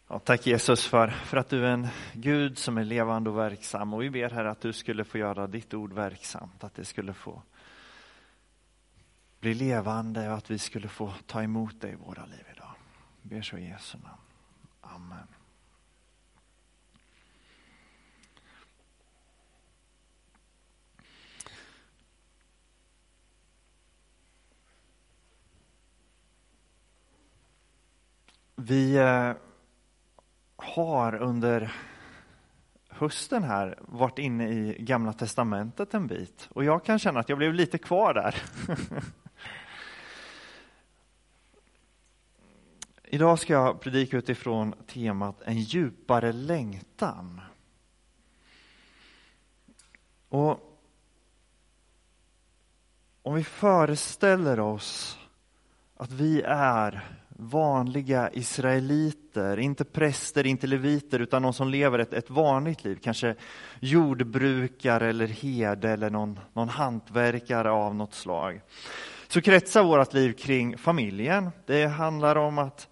Ja, tack Jesus för att du är en Gud som är levande och verksam. Och vi ber här att du skulle få göra ditt ord verksamt. Att det skulle få bli levande och att vi skulle få ta emot dig i våra liv idag. Vi ber så i Jesu namn. Amen. Vi har under hösten här varit inne i Gamla testamentet en bit. Och jag kan känna att jag blev lite kvar där. Idag ska jag predika utifrån temat en djupare längtan. Och om vi föreställer oss att vi är vanliga israeliter, inte präster, inte leviter, utan någon som lever ett vanligt liv. Kanske jordbrukare eller herde eller någon hantverkare av något slag. Så kretsar vårt liv kring familjen. Det handlar om att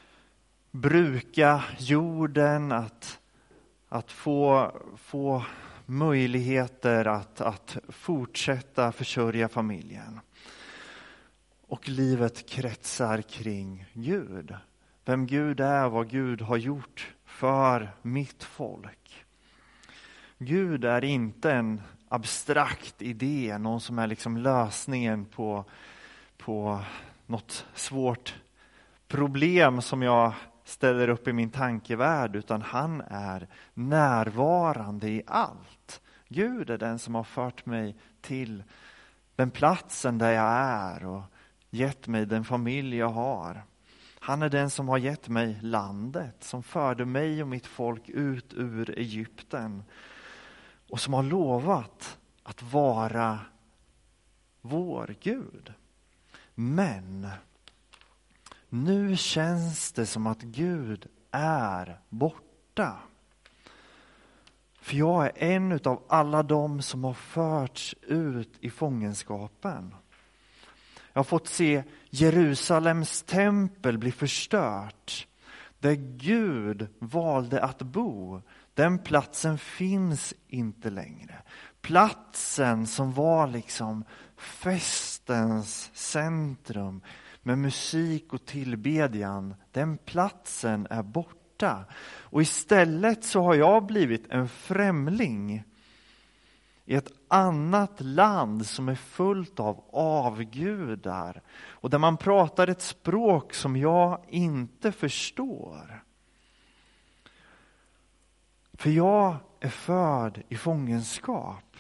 bruka jorden, att få möjligheter att fortsätta försörja familjen. Och livet kretsar kring Gud. Vem Gud är, vad Gud har gjort för mitt folk. Gud är inte en abstrakt idé, någon som är liksom lösningen på något svårt problem som jag ställer upp i min tankevärld, utan han är närvarande i allt. Gud är den som har fört mig till den platsen där jag är och gett mig den familj jag har. Han är den som har gett mig landet, som förde mig och mitt folk ut ur Egypten och som har lovat att vara vår Gud. Men nu känns det som att Gud är borta. För jag är en av alla dem som har förts ut i fångenskapen. Jag har fått se Jerusalems tempel bli förstört. Där Gud valde att bo. Den platsen finns inte längre. Platsen som var liksom festens centrum med musik och tillbedjan. Den platsen är borta. Och istället så har jag blivit en främling i ett annat land som är fullt av avgudar och där man pratar ett språk som jag inte förstår. För jag är född i fångenskap.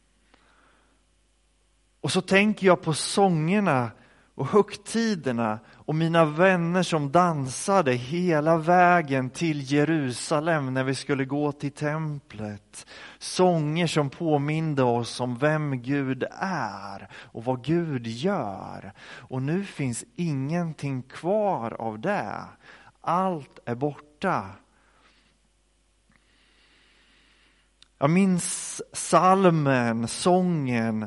Och så tänker jag på sångerna och högtiderna och mina vänner som dansade hela vägen till Jerusalem när vi skulle gå till templet. Sånger som påminde oss om vem Gud är och vad Gud gör. Och nu finns ingenting kvar av det. Allt är borta. Jag minns salmen, sången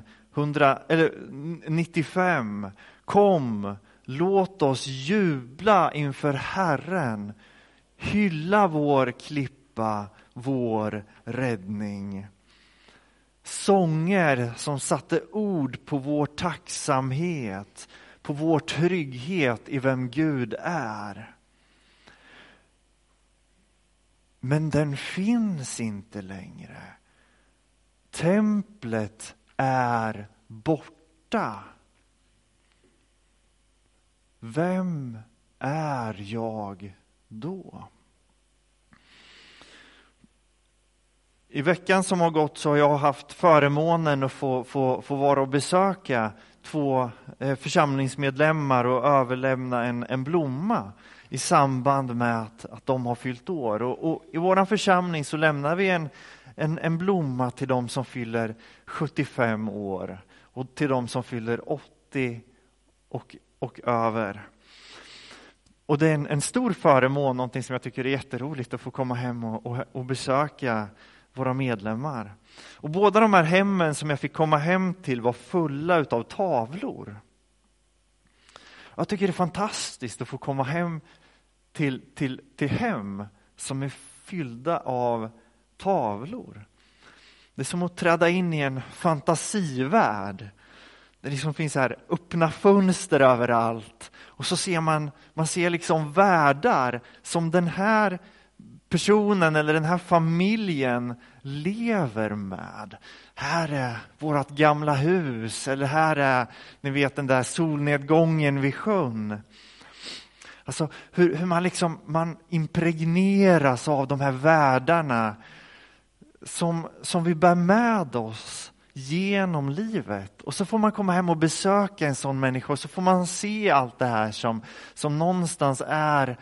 95. Kom, låt oss jubla inför Herren. Hylla vår klippa, vår räddning. Sånger som satte ord på vår tacksamhet, på vår trygghet i vem Gud är. Men den finns inte längre. Templet är borta. Vem är jag då? I veckan som har gått så har jag haft förmånen att få vara och besöka 2 församlingsmedlemmar och överlämna en blomma i samband med att de har fyllt år. Och i vår församling så lämnar vi en blomma till de som fyller 75 år och till de som fyller 80 och över. Och det är en stor förmån, någonting som jag tycker är jätteroligt att få komma hem och besöka våra medlemmar. Och båda de här hemmen som jag fick komma hem till var fulla utav tavlor. Jag tycker det är fantastiskt att få komma hem till hem som är fyllda av tavlor. Det är som att träda in i en fantasivärld. Det liksom finns här öppna fönster överallt. Och så ser man ser liksom världar som den här personen eller den här familjen lever med. Här är vårt gamla hus, eller här är, ni vet, den där solnedgången vid sjön. Alltså hur man impregneras av de här världarna som vi bär med oss genom livet. Och så får man komma hem och besöka en sån människa, och så får man se allt det här som någonstans är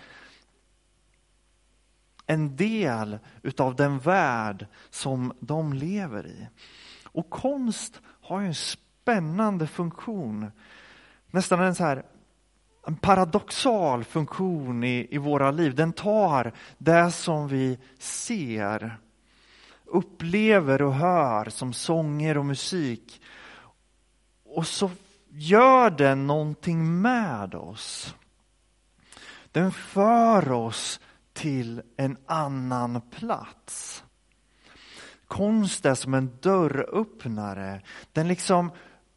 en del utav den värld som de lever i. Och konst har ju en spännande funktion. Nästan en paradoxal funktion i våra liv. Den tar det som vi ser, upplever och hör som sånger och musik, och så gör den någonting med oss. Den för oss till en annan plats. Konst är som en dörröppnare. Den liksom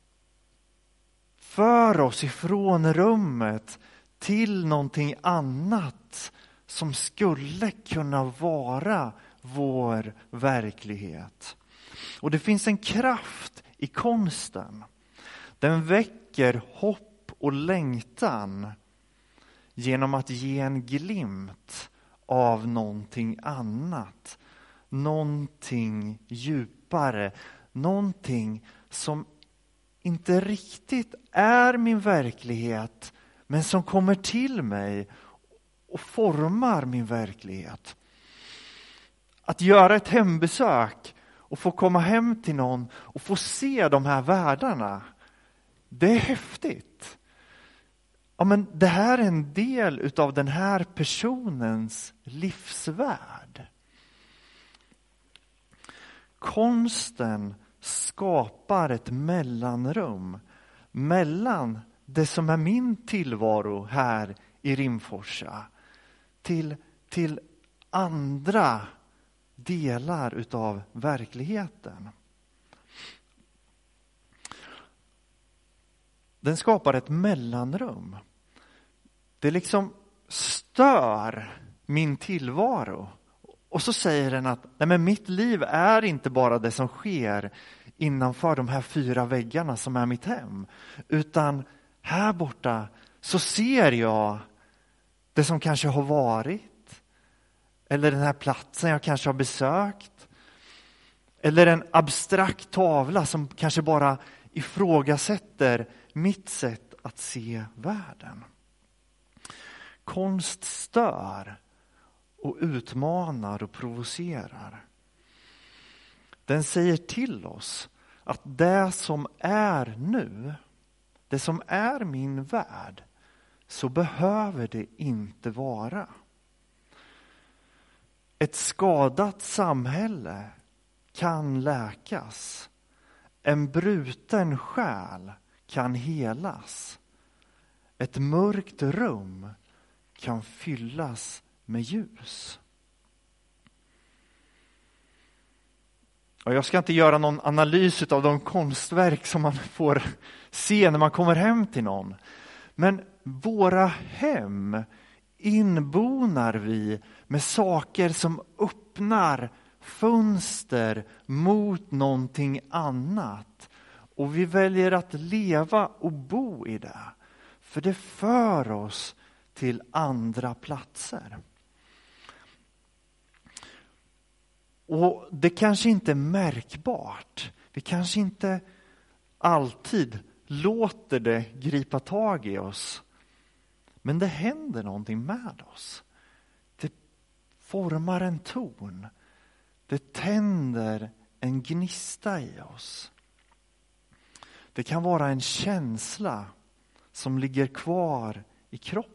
för oss ifrån rummet till någonting annat som skulle kunna vara vår verklighet. Och det finns en kraft i konsten. Den väcker hopp och längtan genom att ge en glimt av någonting annat. Någonting djupare. Någonting som inte riktigt är min verklighet, men som kommer till mig och formar min verklighet. Att göra ett hembesök och få komma hem till någon och få se de här världarna, det är häftigt. Ja, men det här är en del utav den här personens livsvärld. Konsten skapar ett mellanrum mellan det som är min tillvaro här i Rimforsa till andra delar utav verkligheten. Den skapar ett mellanrum. Det liksom stör min tillvaro. Och så säger den att nej, men mitt liv är inte bara det som sker innanför de här 4 väggarna som är mitt hem. Utan här borta så ser jag det som kanske har varit. Eller den här platsen jag kanske har besökt. Eller en abstrakt tavla som kanske bara ifrågasätter mitt sätt att se världen. Konst stör och utmanar och provocerar. Den säger till oss att det som är nu, det som är min värld, så behöver det inte vara. Ett skadat samhälle kan läkas. En bruten själ kan helas. Ett mörkt rum kan fyllas med ljus. Och jag ska inte göra någon analys av de konstverk som man får se när man kommer hem till någon. Men våra hem inbonar vi med saker som öppnar fönster mot någonting annat. Och vi väljer att leva och bo i det. För det för oss till andra platser. Och det kanske inte är märkbart. Vi kanske inte alltid låter det gripa tag i oss. Men det händer någonting med oss. Det formar en ton. Det tänder en gnista i oss. Det kan vara en känsla som ligger kvar i kroppen.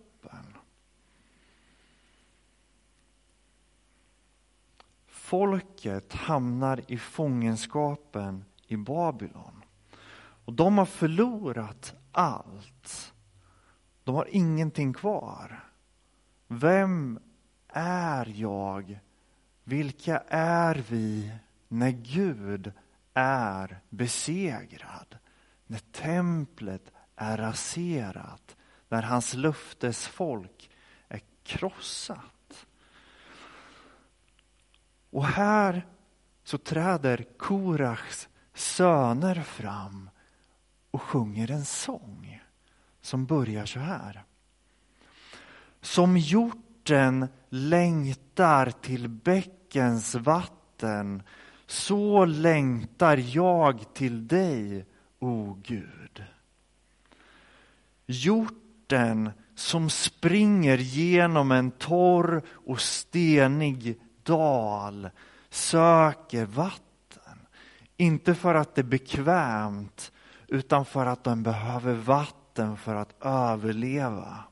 Folket hamnar i fångenskapen i Babylon. Och de har förlorat allt. De har ingenting kvar. Vem är jag? Vilka är vi när Gud är besegrad? När templet är raserat? När hans löftesfolk är krossat? Och här så träder Korachs söner fram och sjunger en sång som börjar så här. Som hjorten längtar till bäckens vatten, så längtar jag till dig, o Gud. Hjorten som springer genom en torr och stenig dal söker vatten. Inte för att det är bekvämt, utan för att den behöver vatten för att överleva.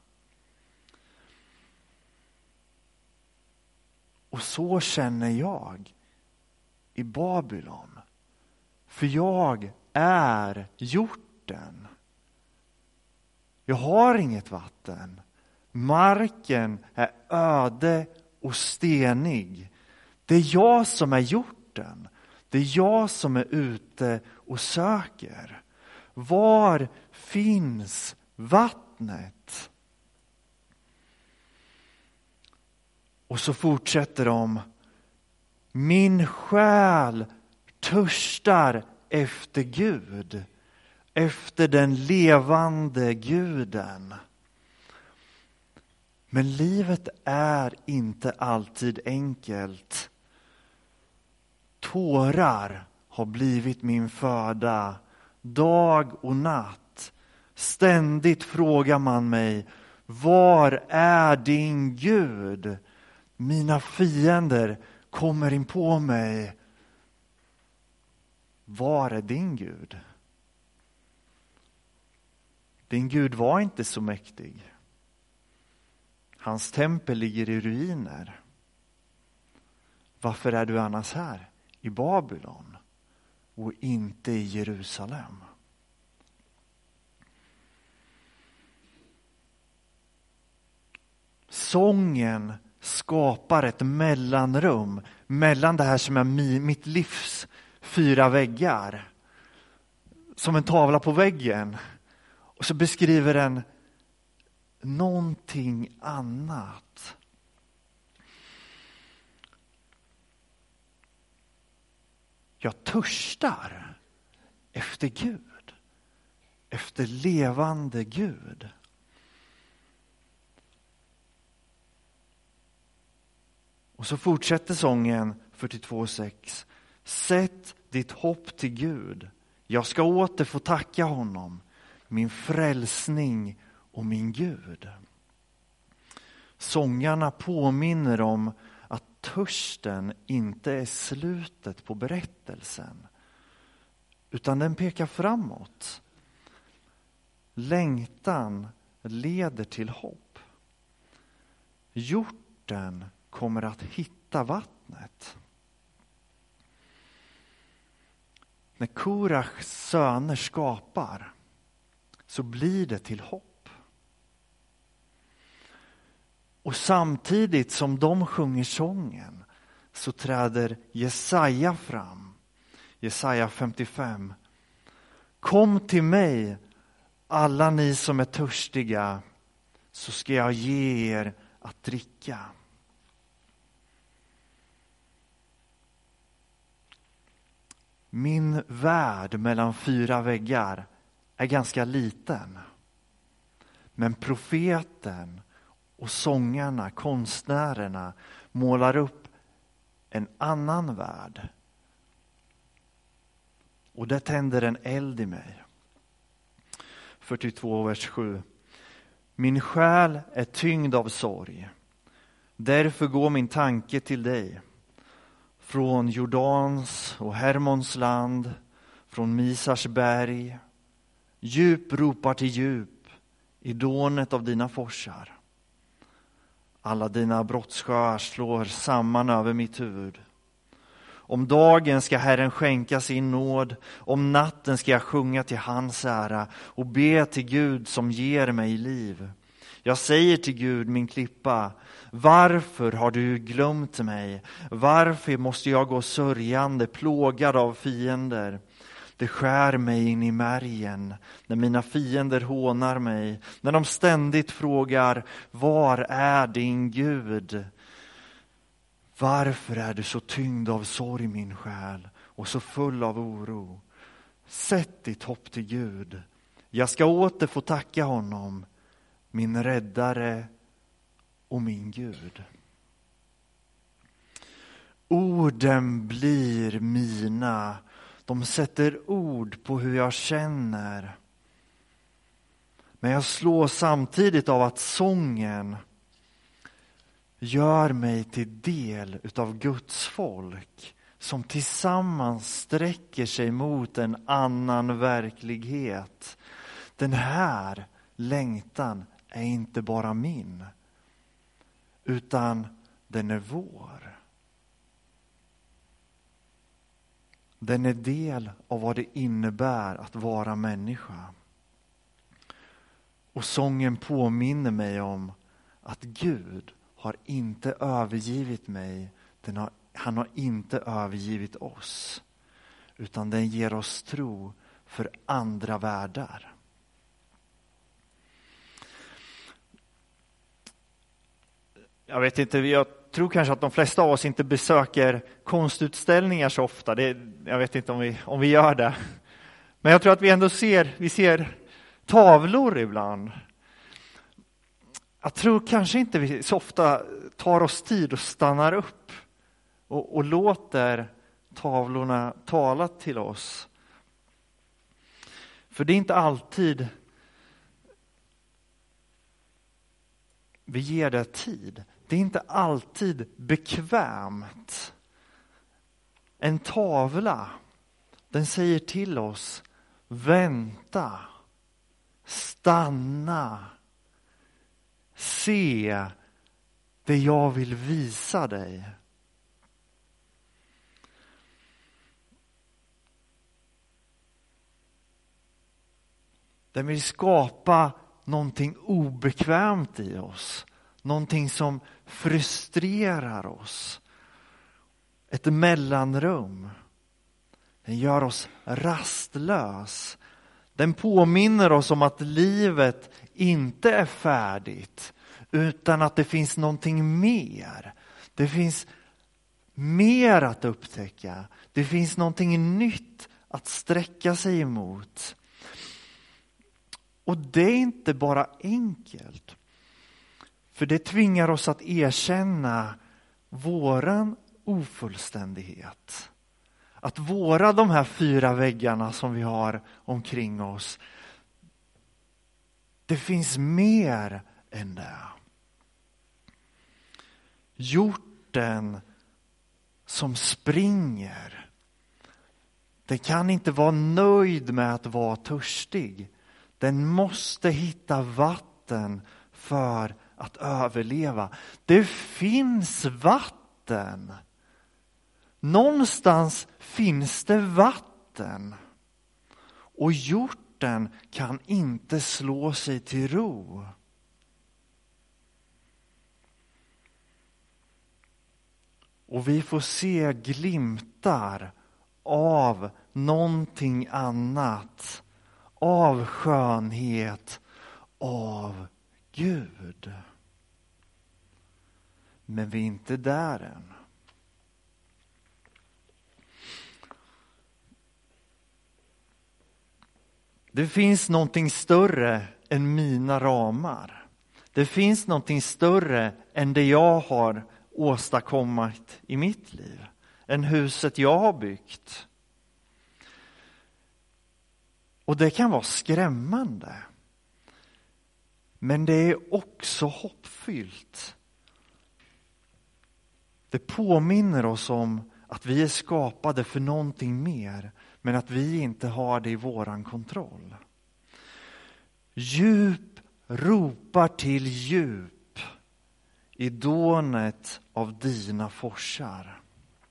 Och så känner jag i Babylon. För jag är hjorten. Jag har inget vatten. Marken är öde och stenig. Det är jag som är hjorten. Det är jag som är ute och söker. Var finns vattnet? Och så fortsätter de. Min själ törstar efter Gud. Efter den levande Guden. Men livet är inte alltid enkelt. Tårar har blivit min föda. Dag och natt. Ständigt frågar man mig. Var är din Gud? Mina fiender kommer in på mig. Var är din Gud? Din Gud var inte så mäktig. Hans tempel ligger i ruiner. Varför är du annars här i Babylon och inte i Jerusalem? Sången skapar ett mellanrum mellan det här som är mitt livs 4 väggar. Som en tavla på väggen. Och så beskriver den någonting annat. Jag törstar efter Gud. Efter levande Gud. Och så fortsätter sången 42:6. Sätt ditt hopp till Gud. Jag ska åter få tacka honom. Min frälsning och min Gud. Sångarna påminner om att törsten inte är slutet på berättelsen. Utan den pekar framåt. Längtan leder till hopp. Hjorten kommer att hitta vattnet. När Korachs söner skapar så blir det till hopp. Och samtidigt som de sjunger sången så träder Jesaja fram. Jesaja 55. Kom till mig, alla ni som är törstiga, så ska jag ge er att dricka. Min värld mellan 4 väggar är ganska liten. Men profeten och sångarna, konstnärerna målar upp en annan värld. Och det tänder en eld i mig. 42 vers 7. Min själ är tyngd av sorg. Därför går min tanke till dig. Från Jordans och Hermons land, från Misars berg. Djup ropar till djup i dånet av dina forsar. Alla dina brottssjöar slår samman över mitt huvud. Om dagen ska Herren skänka sin nåd, om natten ska jag sjunga till hans ära och be till Gud som ger mig liv. Jag säger till Gud, min klippa, varför har du glömt mig? Varför måste jag gå sörjande, plågad av fiender? Det skär mig in i märgen när mina fiender hånar mig, när de ständigt frågar, var är din Gud? Varför är du så tyngd av sorg, min själ, och så full av oro? Sätt ditt hopp till Gud. Jag ska åter få tacka honom, min räddare och min Gud. Orden blir mina. De sätter ord på hur jag känner. Men jag slås samtidigt av att sången gör mig till del utav Guds folk som tillsammans sträcker sig mot en annan verklighet. Den här längtan är inte bara min, utan den är vår. Den är del av vad det innebär att vara människa. Och sången påminner mig om att Gud har inte övergivit mig. Han har inte övergivit oss. Utan den ger oss tro för andra världar. Jag vet inte, jag tror kanske att de flesta av oss inte besöker konstutställningar så ofta. Jag vet inte om vi gör det. Men jag tror att vi ändå ser tavlor ibland. Jag tror kanske inte vi så ofta tar oss tid och stannar upp och låter tavlorna tala till oss. För det är inte alltid vi ger det tid. Det är inte alltid bekvämt. En tavla, den säger till oss, vänta, stanna, se det jag vill visa dig. Den vill skapa någonting obekvämt i oss. Någonting som frustrerar oss. Ett mellanrum. Den gör oss rastlös. Den påminner oss om att livet inte är färdigt. Utan att det finns någonting mer. Det finns mer att upptäcka. Det finns någonting nytt att sträcka sig emot. Och det är inte bara enkelt. För det tvingar oss att erkänna våran ofullständighet. Att de här 4 väggarna som vi har omkring oss, det finns mer än det. Hjorten som springer, den kan inte vara nöjd med att vara törstig. Den måste hitta vatten för att överleva. Det finns vatten. Någonstans finns det vatten. Och hjorten kan inte slå sig till ro. Och vi får se glimtar av någonting annat. Av skönhet, av Gud. Men vi är inte där än. Det finns någonting större än mina ramar. Det finns någonting större än det jag har åstadkommit i mitt liv. Än huset jag har byggt. Och det kan vara skrämmande. Men det är också hoppfyllt. Det påminner oss om att vi är skapade för någonting mer. Men att vi inte har det i våran kontroll. Djup ropar till djup i dånet av dina forsar.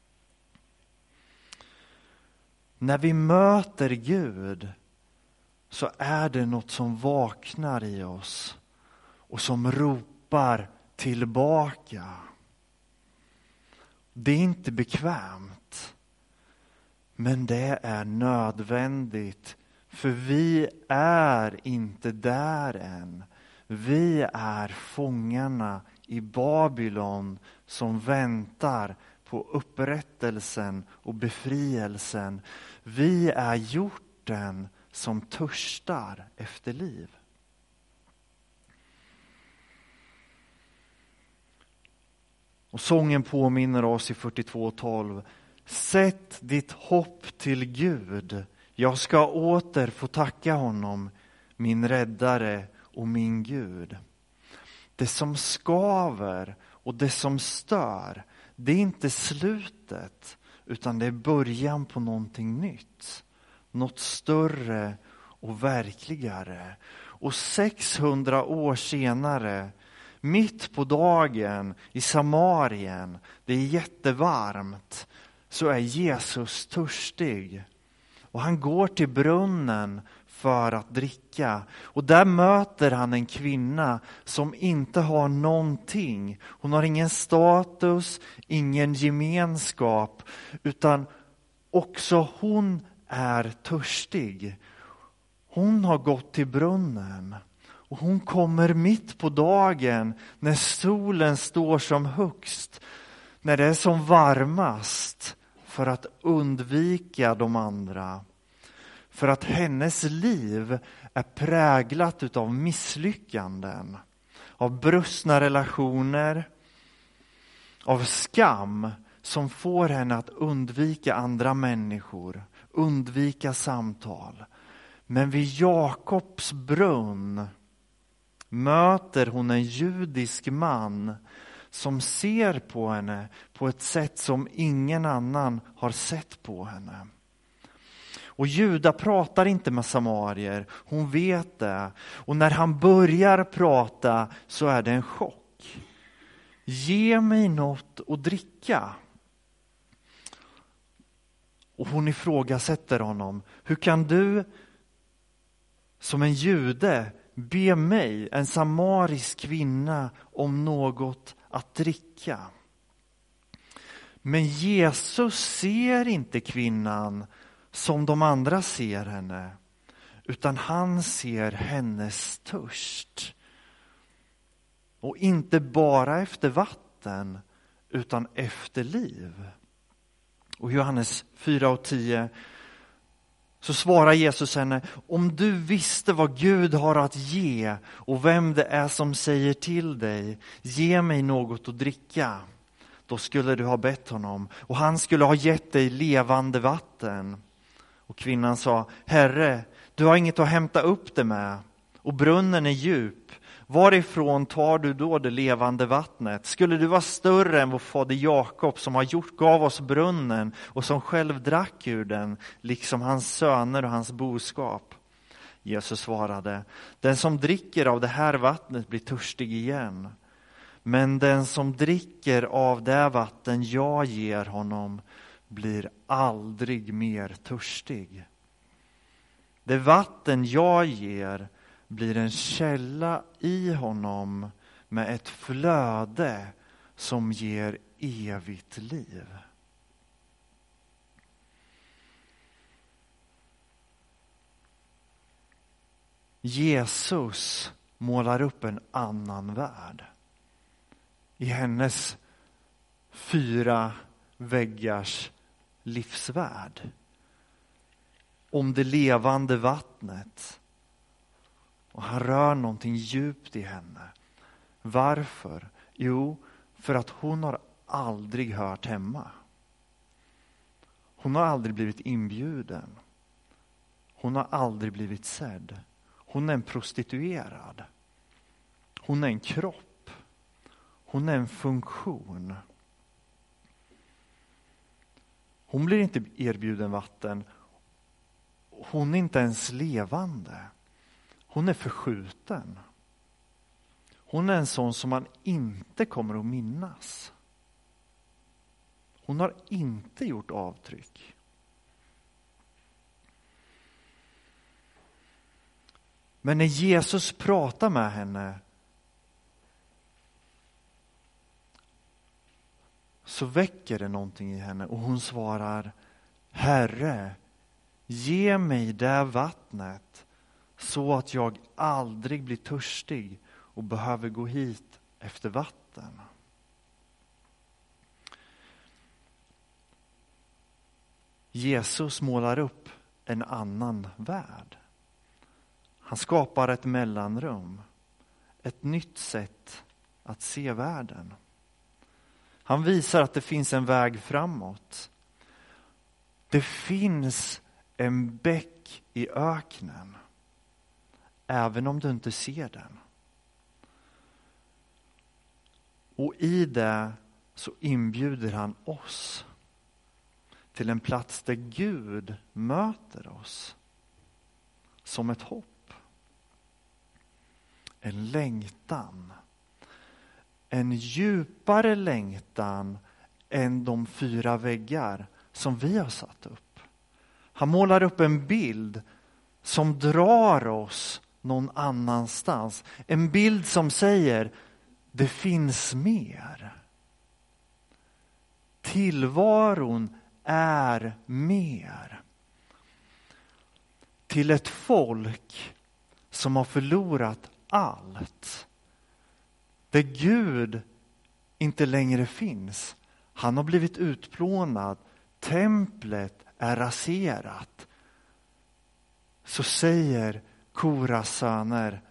När vi möter Gud så är det något som vaknar i oss. och som ropar tillbaka. Det är inte bekvämt, men det är nödvändigt, för vi är inte där än. Vi är fångarna i Babylon som väntar på upprättelsen och befrielsen. Vi är hjorten som törstar efter liv. Och sången påminner oss i 42:12. Sätt ditt hopp till Gud. Jag ska åter få tacka honom, min räddare och min Gud. Det som skaver och det som stör, det är inte slutet, utan det är början på någonting nytt. Något större och verkligare. Och 600 år senare, mitt på dagen i Samarien, det är jättevarmt, så är Jesus törstig. Och han går till brunnen för att dricka. Och där möter han en kvinna som inte har någonting. Hon har ingen status, ingen gemenskap, utan också hon är törstig. Hon har gått till brunnen. Och hon kommer mitt på dagen när solen står som högst, när det är som varmast, för att undvika de andra. För att hennes liv är präglat utav misslyckanden, av brustna relationer, av skam som får henne att undvika andra människor, undvika samtal. Men vid Jakobs brunn möter hon en judisk man som ser på henne på ett sätt som ingen annan har sett på henne. Och Juda pratar inte med samarier, hon vet det. Och när han börjar prata så är det en chock. Ge mig något att dricka. Och hon ifrågasätter honom. Hur kan du som en jude be mig, en samarisk kvinna, om något att dricka? Men Jesus ser inte kvinnan som de andra ser henne, utan han ser hennes törst. Och inte bara efter vatten, utan efter liv. Och Johannes 4:10 så svarar Jesus henne: om du visste vad Gud har att ge och vem det är som säger till dig, ge mig något att dricka, då skulle du ha bett honom och han skulle ha gett dig levande vatten. Och kvinnan sa: Herre, du har inget att hämta upp det med och brunnen är djup. Varifrån tar du då det levande vattnet? Skulle du vara större än vår fader Jakob som gav oss brunnen och som själv drack ur den, liksom hans söner och hans boskap? Jesus svarade: den som dricker av det här vattnet blir törstig igen. Men den som dricker av det vatten jag ger honom blir aldrig mer törstig. Det vatten jag ger blir en källa i honom med ett flöde som ger evigt liv. Jesus målar upp en annan värld. I hennes 4 väggars livsvärld. Om det levande vattnet. Och han rör någonting djupt i henne. Varför? Jo, för att hon har aldrig hört hemma. Hon har aldrig blivit inbjuden. Hon har aldrig blivit sedd. Hon är en prostituerad. Hon är en kropp. Hon är en funktion. Hon blir inte erbjuden vatten. Hon är inte ens levande. Hon är förskjuten. Hon är en sån som man inte kommer att minnas. Hon har inte gjort avtryck. Men när Jesus pratar med henne så väcker det någonting i henne och hon svarar: Herre, ge mig det vattnet så att jag aldrig blir törstig och behöver gå hit efter vatten. Jesus målar upp en annan värld. Han skapar ett mellanrum, ett nytt sätt att se världen. Han visar att det finns en väg framåt. Det finns en bäck i öknen, även om du inte ser den. Och i det så inbjuder han oss till en plats där Gud möter oss som ett hopp. En längtan. En djupare längtan än de 4 väggar som vi har satt upp. Han målar upp en bild som drar oss någon annanstans. En bild som säger: det finns mer. Tillvaron är mer. Till ett folk som har förlorat allt. Där Gud inte längre finns. Han har blivit utplånad. Templet är raserat. Så säger Koras söner: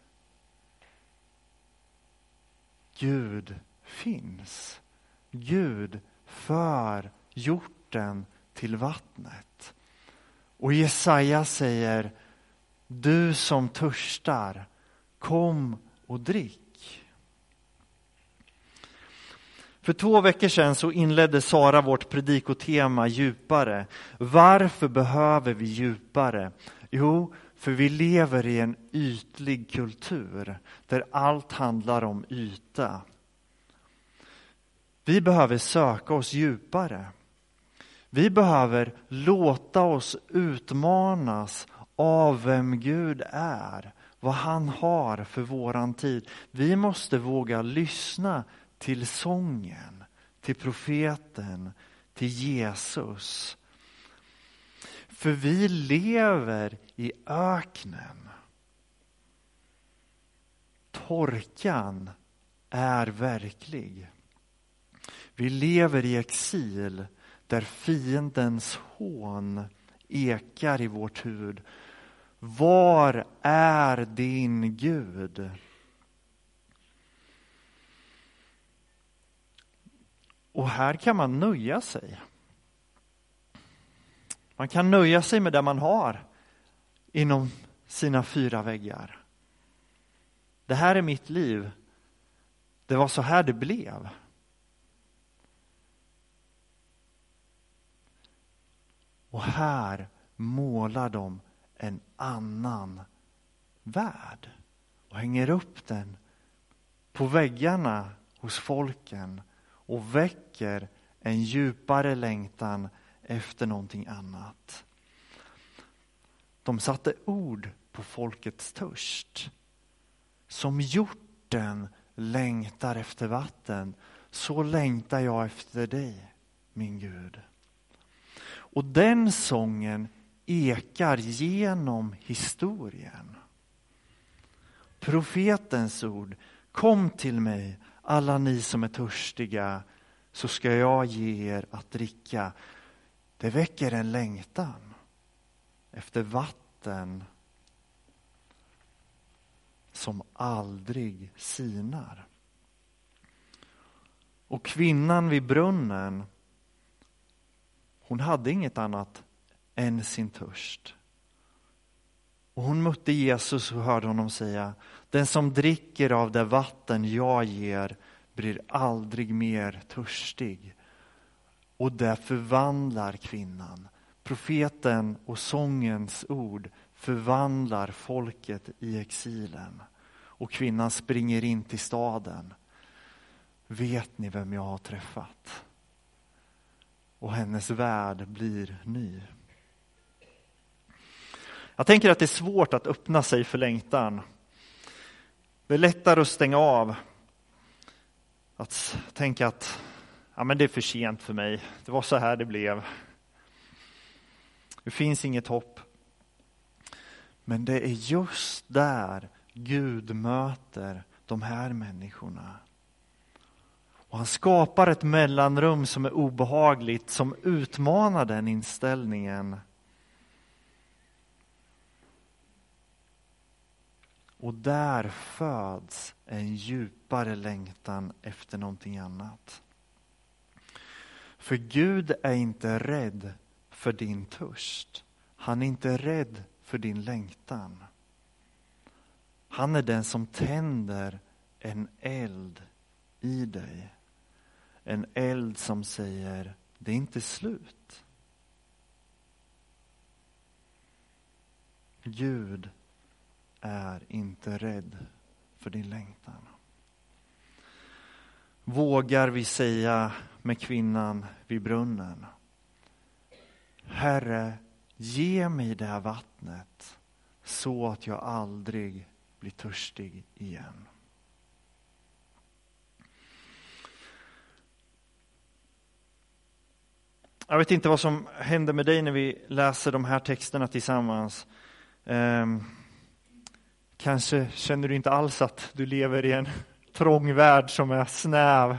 Gud finns. Gud för hjorten till vattnet. Och Jesaja säger: du som törstar, kom och drick. För 2 veckor sedan så inledde Sara vårt predikotema djupare. Varför behöver vi djupare? Jo, för vi lever i en ytlig kultur där allt handlar om yta. Vi behöver söka oss djupare. Vi behöver låta oss utmanas av vem Gud är, vad han har för våran tid. Vi måste våga lyssna till sången, till profeten, till Jesus. För vi lever i öknen. Torkan är verklig. Vi lever i exil där fiendens hån ekar i vårt huvud. Var är din Gud? Och här kan man nöja sig. Man kan nöja sig med det man har inom sina 4 väggar. Det här är mitt liv. Det var så här det blev. Och här målar de en annan värld och hänger upp den på väggarna hos folken och väcker en djupare längtan efter någonting annat. De satte ord på folkets törst. Som hjorten längtar efter vatten, så längtar jag efter dig, min Gud. Och den sången ekar genom historien. Profetens ord: kom till mig, alla ni som är törstiga, så ska jag ge er att dricka. Det väcker en längtan efter vatten som aldrig sinar. Och kvinnan vid brunnen, hon hade inget annat än sin törst. Och hon mötte Jesus och hörde honom säga: den som dricker av det vatten jag ger blir aldrig mer törstig. Och det förvandlar kvinnan. Profeten och sångens ord förvandlar folket i exilen. Och kvinnan springer in till staden. Vet ni vem jag har träffat? Och hennes värld blir ny. Jag tänker att det är svårt att öppna sig för längtan. Det är lättare att stänga av. Att tänka att ja men det är för sent för mig. Det var så här det blev. Det finns inget hopp. Men det är just där Gud möter de här människorna. Och han skapar ett mellanrum som är obehagligt, som utmanar den inställningen. Och där föds en djupare längtan efter någonting annat. För Gud är inte rädd för din törst. Han är inte rädd för din längtan. Han är den som tänder en eld i dig. En eld som säger, det är inte slut. Gud är inte rädd för din längtan. Vågar vi säga med kvinnan vid brunnen: Herre, ge mig det här vattnet så att jag aldrig blir törstig igen. Jag vet inte vad som händer med dig när vi läser de här texterna tillsammans. Kanske känner du inte alls att du lever i en trång värld som är snäv.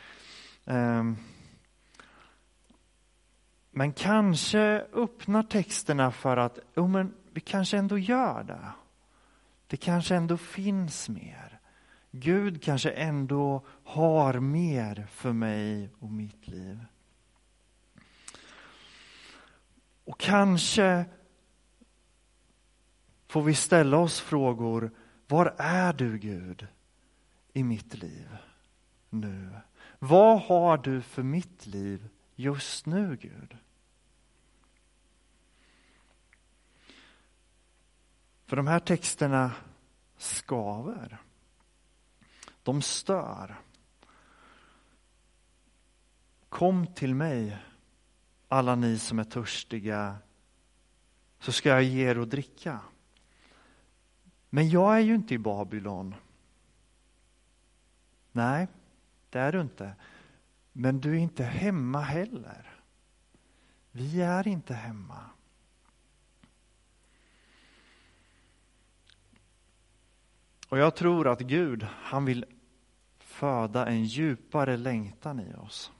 Men kanske öppnar texterna för att men vi kanske ändå gör det. Det kanske ändå finns mer. Gud kanske ändå har mer för mig och mitt liv. Och kanske får vi ställa oss frågor: var är du, Gud, i mitt liv nu? Vad har du för mitt liv just nu, Gud? För de här texterna skaver. De stör. Kom till mig, alla ni som är törstiga, så ska jag ge er att dricka. Men jag är ju inte i Babylon. Nej, det är du inte. Men du är inte hemma heller. Vi är inte hemma. Och jag tror att Gud, han vill föda en djupare längtan i oss.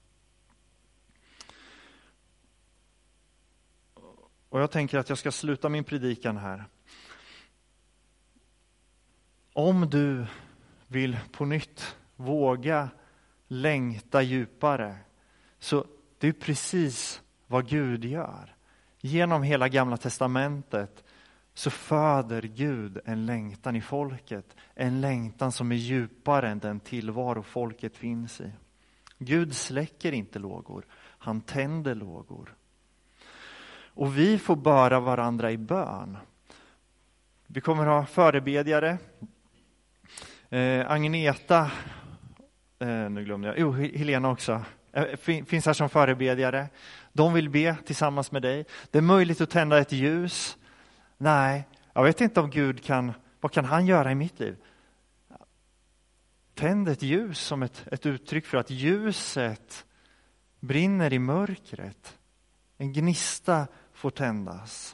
Och jag tänker att jag ska sluta min predikan här. Om du vill på nytt våga längta djupare, så det är precis vad Gud gör. Genom hela Gamla testamentet så föder Gud en längtan i folket. En längtan som är djupare än den tillvaro folket finns i. Gud släcker inte lågor, han tänder lågor. Och vi får böra varandra i bön. Vi kommer ha förebedjare. Agneta, nu glömde jag, Helena också, finns här som förebedjare. De vill be tillsammans med dig. Det är möjligt att tända ett ljus. Nej, jag vet inte om Gud vad kan han göra i mitt liv? Tänd ett ljus som ett uttryck för att ljuset brinner i mörkret. En gnista får tändas.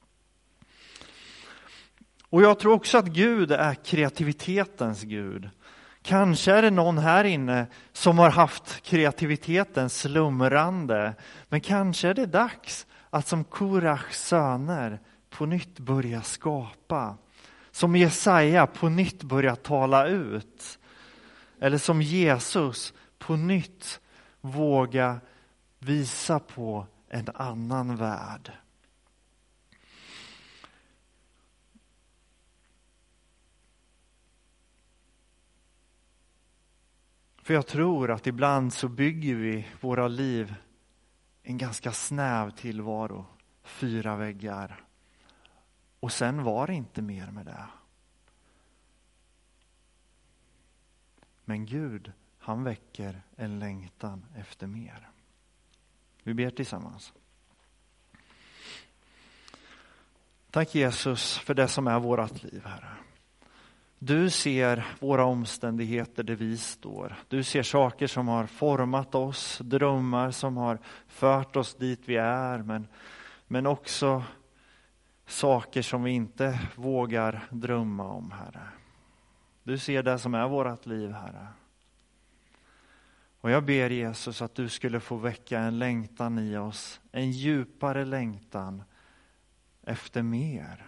Och jag tror också att Gud är kreativitetens Gud. Kanske är det någon här inne som har haft kreativiteten slumrande. Men kanske är det dags att som Korachs söner på nytt börja skapa. Som Jesaja på nytt börja tala ut. Eller som Jesus på nytt våga visa på en annan värld. För jag tror att ibland så bygger vi våra liv en ganska snäv tillvaro. 4 väggar. Och sen var det inte mer med det. Men Gud, han väcker en längtan efter mer. Vi ber tillsammans. Tack Jesus för det som är vårat liv, Herre. Du ser våra omständigheter där vi står. Du ser saker som har format oss, drömmar som har fört oss dit vi är, men också saker som vi inte vågar drömma om, Herre. Du ser det som är vårt liv, Herre. Och jag ber Jesus att du skulle få väcka en längtan i oss, en djupare längtan efter mer.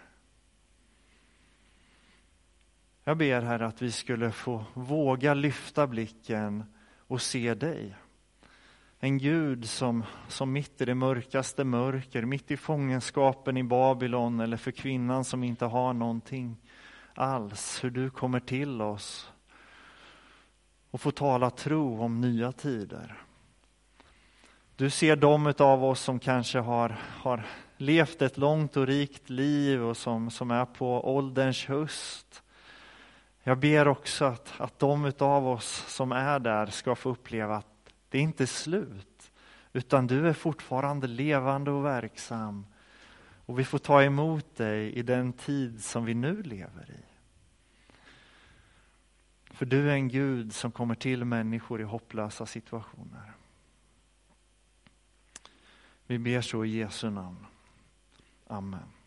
Jag ber, Herre, att vi skulle få våga lyfta blicken och se dig. En Gud som mitt i det mörkaste mörker, mitt i fångenskapen i Babylon, eller för kvinnan som inte har någonting alls, hur du kommer till oss och får tala tro om nya tider. Du ser de av oss som kanske har levt ett långt och rikt liv och som är på ålderns höst. Jag ber också att de av oss som är där ska få uppleva att det inte är slut, utan du är fortfarande levande och verksam. Och vi får ta emot dig i den tid som vi nu lever i. För du är en Gud som kommer till människor i hopplösa situationer. Vi ber så i Jesu namn. Amen.